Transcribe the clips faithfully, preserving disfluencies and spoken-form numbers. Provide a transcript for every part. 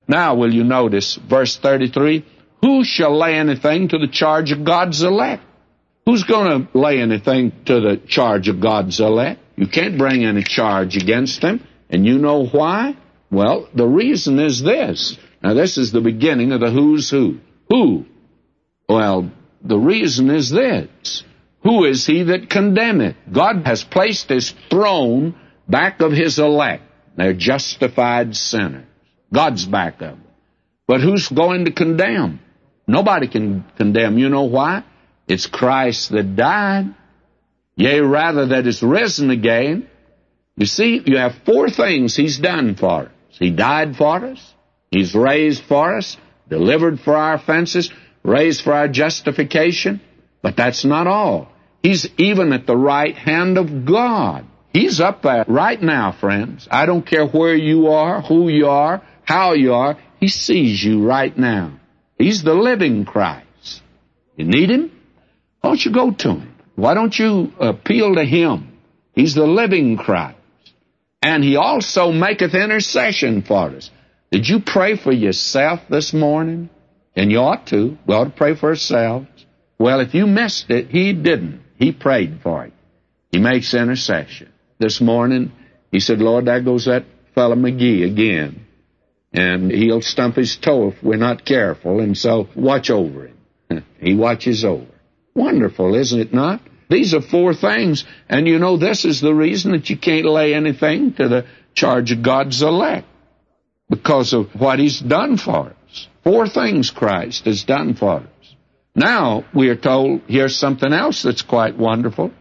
Now, will you notice verse thirty-three? Who shall lay anything to the charge of God's elect? Who's going to lay anything to the charge of God's elect? You can't bring any charge against them. And you know why? Well, the reason is this. Now, this is the beginning of the who's who. Who? Well, the reason is this. Who is he that condemneth? God has placed his throne back of his elect. They're justified sinners. God's back of them. But who's going to condemn? Nobody can condemn. You know why? It's Christ that died. Yea, rather that is risen again. You see, you have four things he's done for us. He died for us. He's raised for us, delivered for our offenses, raised for our justification. But that's not all. He's even at the right hand of God. He's up there right now, friends. I don't care where you are, who you are, how you are. He sees you right now. He's the living Christ. You need him? Why don't you go to him? Why don't you appeal to him? He's the living Christ. And he also maketh intercession for us. Did you pray for yourself this morning? And you ought to. We ought to pray for ourselves. Well, if you missed it, he didn't. He prayed for you. He makes intercession. This morning, he said, Lord, there goes that fellow McGee again. And he'll stump his toe if we're not careful, and so watch over him. He watches over. Wonderful, isn't it not? These are four things, and you know this is the reason that you can't lay anything to the charge of God's elect, because of what he's done for us. Four things Christ has done for us. Now, we are told, here's something else that's quite wonderful.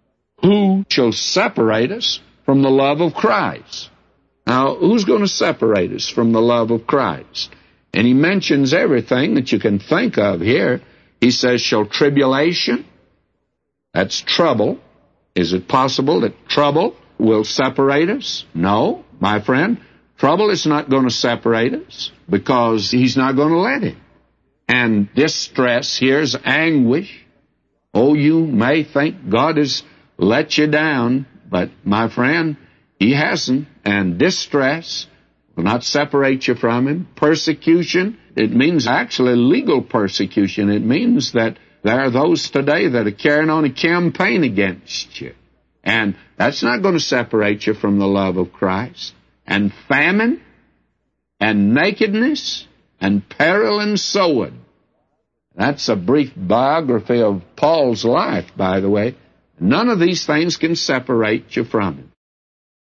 Who shall separate us from the love of Christ? Now, who's going to separate us from the love of Christ? And he mentions everything that you can think of here. He says, shall tribulation, that's trouble. Is it possible that trouble will separate us? No, my friend. Trouble is not going to separate us because he's not going to let it. And distress, here's anguish. Oh, you may think God has let you down, but my friend, he hasn't. And distress will not separate you from him. Persecution, it means actually legal persecution. It means that there are those today that are carrying on a campaign against you. And that's not going to separate you from the love of Christ. And famine, and nakedness, and peril and sword. That's a brief biography of Paul's life, by the way. None of these things can separate you from him.